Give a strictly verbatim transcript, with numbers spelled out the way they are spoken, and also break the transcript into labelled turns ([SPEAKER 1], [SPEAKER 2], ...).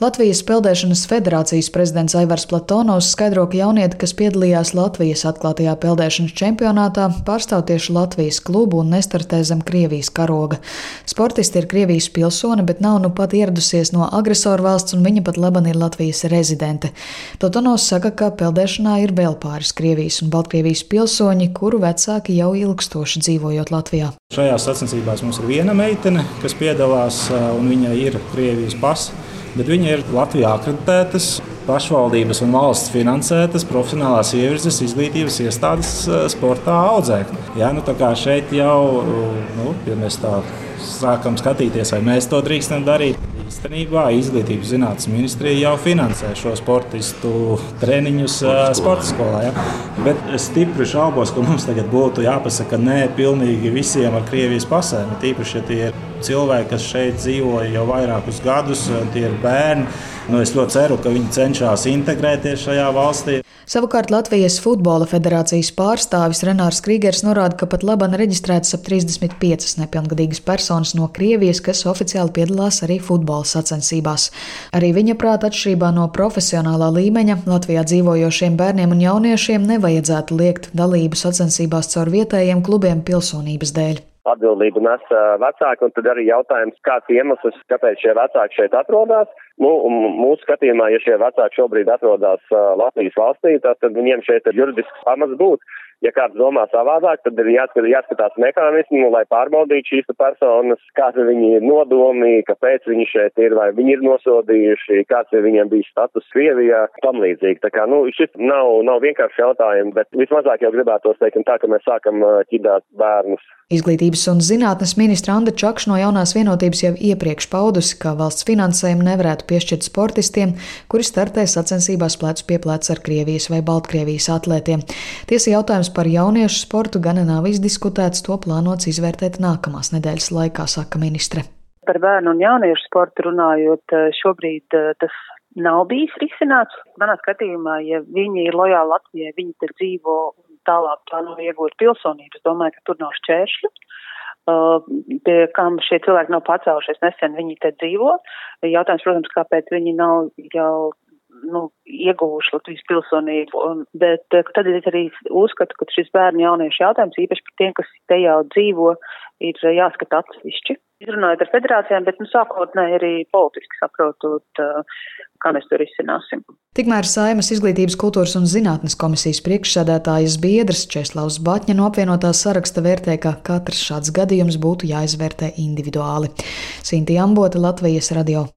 [SPEAKER 1] Latvijas peldēšanas federācijas prezidents Aivars Platonovs skaidro, ka jaunieti, kas piedalījās Latvijas atklātajā peldēšanas čempionātā, pārstāv tieši Latvijas klubu un nestartē zem Krievijas karoga. Sportisti ir Krievijas pilsone, bet nav nu pat ieradusies no agresoru valsts, un viņa pat laban ir Latvijas rezidente. Platonovs saka, ka peldēšanā ir vēl pāris Krievijas un Baltkrievijas pilsoņi, kuru vecāki jau ilgstoši dzīvojot Latvijā.
[SPEAKER 2] Šajās sacensībās mums ir viena meitene, kas piedalās, un viņai ir Krievijas pasa. Bet viņi ir Latvijā akreditētas, pašvaldības un valsts finansētas profesionālās ievirzes izglītības iestādes sportā audzēkņi. Jā, nu tā kā šeit jau, nu, ja mēs tā sākam skatīties, vai mēs to drīkstam darīt, īstenībā Izglītības zinātnes ministrija jau finansē šo sportistu treniņus sporta skolā. Ja? Bet es stipri šaubos, ka mums tagad būtu jāpasaka nē pilnīgi visiem ar Krievijas pasēm. Tīpaši, ja tie ir cilvēki, kas šeit dzīvoja jau vairākus gadus, tie ir bērni. Nu, es ļoti ceru, ka viņi cenšas integrēties šajā valstī.
[SPEAKER 1] Savukārt Latvijas futbola federācijas pārstāvis Renārs Krīgers norāda, ka pat laban reģistrētas ap trīsdesmit piecas nepilngadīgas personas no Krievijas, kas oficiāli piedalās arī futbola sacensībās. Arī viņa prāta, atšķirībā no profesionālā līmeņa, Latvijā dzīvojošiem bērniem un jauniešiem nevajadzētu liekt dalību sacensībās caur vietējiem klubiem pilsonības dēļ.
[SPEAKER 3] Atbildību nes vecāki, un tad arī jautājums, kāds iemesls, kāpēc šie vecāki šeit atrodas. Nu, mūsu skatījumā, ja šie vecāki šobrīd atrodas Latvijas valstī, tad viņiem šeit ir juridisks pamats būt. Ja kāds domā savādāk, tad ir jāskatās mehānismu, lai pārbaudītu šīs personas, kādi viņi ir nodomi, kāpēc viņi šeit ir, vai viņi ir nosodījuši, kāds ir viņiem bijis status Krievijā, tam līdzīgi. Tā kā, nu, šis nav, nav vienkārši jautājumi, bet vismazāk jau gribētos teikt tā, ka mēs sākam ķidāt bērnus.
[SPEAKER 1] Izglītības un zinātnes ministra Anda Čakša no Jaunās vienotības jau iepriekš paudusi, ka valsts finansējumu nevarētu piešķirt sportistiem, kuri startē sacensībās plecu pie pleca ar Krievijas vai Baltkrievijas atlētiem. Tiesa jautājums par jauniešu sportu gan nav izdiskutēts, to plānots izvērtēt nākamās nedēļas laikā, saka ministre.
[SPEAKER 4] Par bērnu un jauniešu sportu runājot, šobrīd tas nav bijis risināts. Manā skatījumā, ja viņi ir lojāli Latvijai, viņi te dzīvo un tālāk plāno iegūt pilsonību. Es domāju, ka tur nav šķēršļu. Uh, pie kam šie cilvēki nav pacēlušies nesen, viņi te dzīvo. Jautājums, protams, kāpēc viņi nav jau nu, ieguvuši Latvijas pilsonību, un, bet tad es arī uzskatu, ka šis bērnu jauniešu jautājums, īpaši par tiem, kas te jau dzīvo, ir jāskata atsevišķi. Izrunājot ar federācijām, bet nu, sākotnēji arī politiski saprotot, kā mēs to risināsim.
[SPEAKER 1] Tikmēr Saeimas Izglītības, kultūras un zinātnes komisijas priekšsēdētājas biedrs Česlavs Batņa no apvienotās saraksta vērtē, ka katrs šāds gadījums būtu jāizvērtē individuāli. Sintīna Ambota, Latvijas radio.